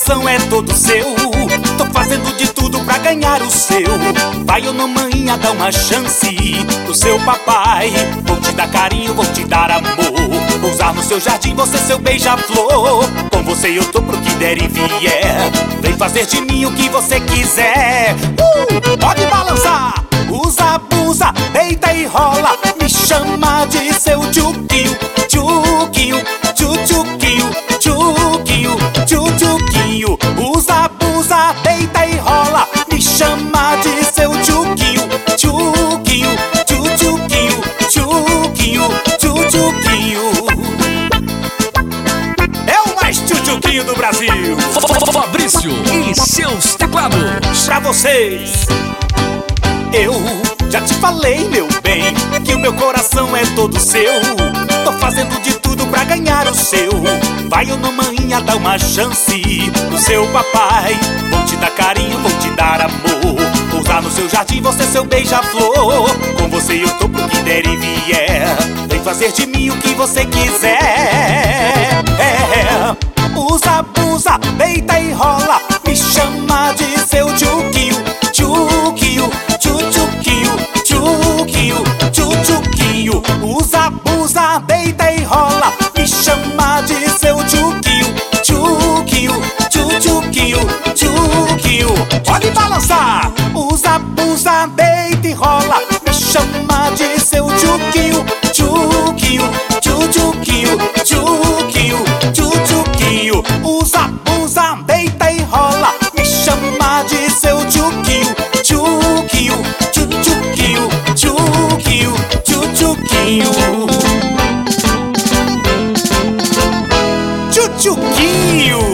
coração é todo seu. Tô fazendo de tudo pra ganhar o seu. Vai ou não, maninha, dá uma chance pro seu papai. Vou te dar carinho, vou te dar amor. Vou usar no seu jardim, você seu beija-flor. Com você eu tô pro que der e vier. Vem fazer de mim o que você quiser. Pode balançar! Usa, abusa, deita e rola. Me chama de seu tchuquinho, tchuquinho, tchuquinho, tchuquinho, tchuquinho. Usa, abusa, deita e rola. Me chama de seu tchuquinho, tchuquinho, tchuquinho, tchuquinho, tchuquinho. É o mais tchuquinho do Brasil. Fabrício e seus teclados. Pra vocês. Eu já te falei, meu bem, que o meu coração é todo seu. Tô fazendo de tudo pra ganhar o seu. Vai ou não, maninha, dá uma chance pro seu papai. Vou te dar carinho, vou te dar amor. Vou usar no seu jardim, você seu beija-flor. Com você eu tô pro que der e vier. Vem fazer de mim o que você quiser. Usa, abusa, deita e rola. Me chama de seu tchuquinho, tchuquinho, tchuquinho, tchuquinho, tchuquinho. Usa, abusa, deita e rola. Me chama de seu tchuquinho, tchuquinho, tchuquinho, tchuquinho. Pode balançar! Usa, abusa, deita e rola. Me chama de seu tchuquinho, tchuquinho, tchuquinho, tchuquinho, tchuquinho. Usa, abusa, deita e rola. Me chama de seu tchuquinho, tchuquinho, tchuquinho, tchuquinho, tchuquinho. Tchuquinho.